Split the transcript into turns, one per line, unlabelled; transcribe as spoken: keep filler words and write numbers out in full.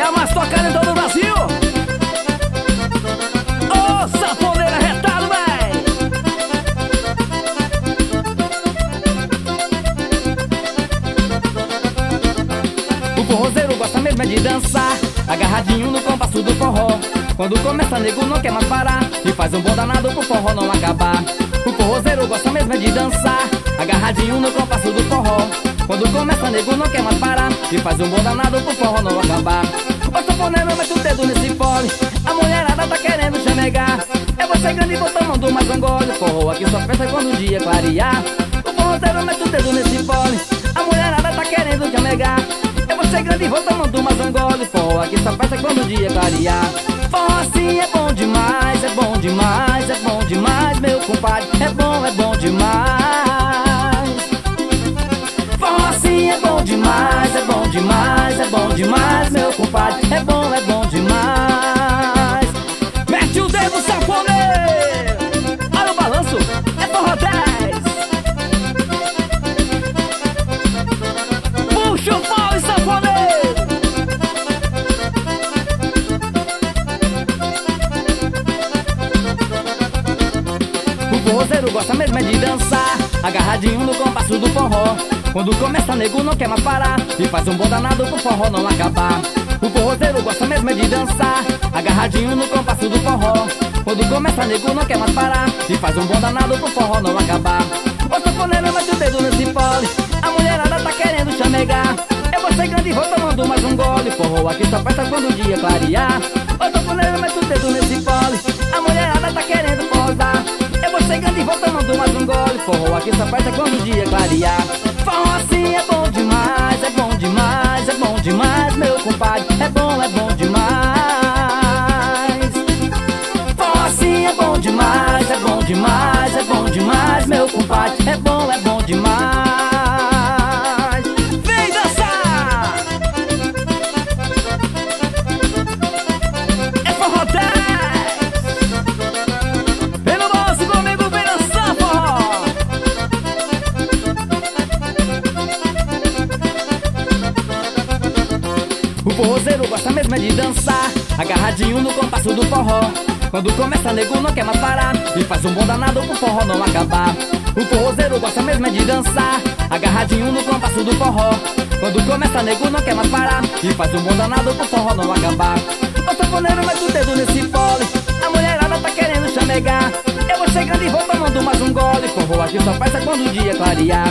É a mais tocada em todo o Brasil. Ô, sanfoneira retado, véi. O forrozeiro gosta mesmo é de dançar, agarradinho no compasso do forró. Quando começa, nego não quer mais parar e faz um bom danado pro forró não acabar. O forrozeiro gosta mesmo é de dançar, agarradinho no compasso do forró. Quando começa, nego não quer mais parar e faz um bom danado pro forró não acabar. O sanfoneiro mete o dedo nesse fole, a mulherada tá querendo chamegar. Eu vou chegando e vou tomando mais um gole, forró aqui só festa quando o dia clarear. O forrozeiro mete o dedo nesse fole, a mulherada tá querendo chamegar. Eu vou chegando e vou tomando mais um gole, forró aqui só festa quando o dia clarear. Forró assim é bom demais, é bom demais, é bom demais, meu compadre. É bom, é bom demais. Forró assim é bom demais, é bom demais, é bom demais, meu compadre. É bom, é bom demais. Mete o dedo, sanfoneiro. Olha o balanço, é forró dez. Puxa o pau e sanfoneiro. O forrozeiro gosta mesmo é de dançar, agarradinho no compasso do forró. Quando começa, nego não quer mais parar e faz um bom danado pro forró não acabar. O forrozeiro gosta mesmo é de dançar, agarradinho no compasso do forró. Quando começa, nego não quer mais parar e faz um bom danado pro forró não acabar. O sanfoneiro mete o dedo nesse fole, a mulherada tá querendo chamegar. Eu vou chegando e vou tomando mais um gole, forró aqui só festa quando o dia clarear. O sanfoneiro mete o dedo nesse fole, a mulherada tá querendo posar. Eu vou chegando e vou tomando mais um gole, forró aqui só festa quando o dia clarear. Forró assim é bom demais, é bom demais, é bom demais, meu compadre. É bom, é bom demais. Forró assim é bom demais, é bom demais, é bom demais, meu compadre. É bom, é bom demais. Vem dançar! É forró dez. Pelo bolso comigo, vem dançar, forró. O forrozeiro gosta mesmo é de dançar, agarradinho no compasso do forró. Quando começa, nego não quer mais parar e faz um bom danado pro forró não acabar. O forrozeiro gosta mesmo é de dançar, agarradinho no compasso do forró. Quando começa, nego não quer mais parar e faz um bom danado pro forró não acabar. O sanfoneiro mete o dedo nesse fole, a mulherada tá querendo chamegar. Eu vou chegando e vou tomando mais um gole, forró aqui só festa quando o dia clarear.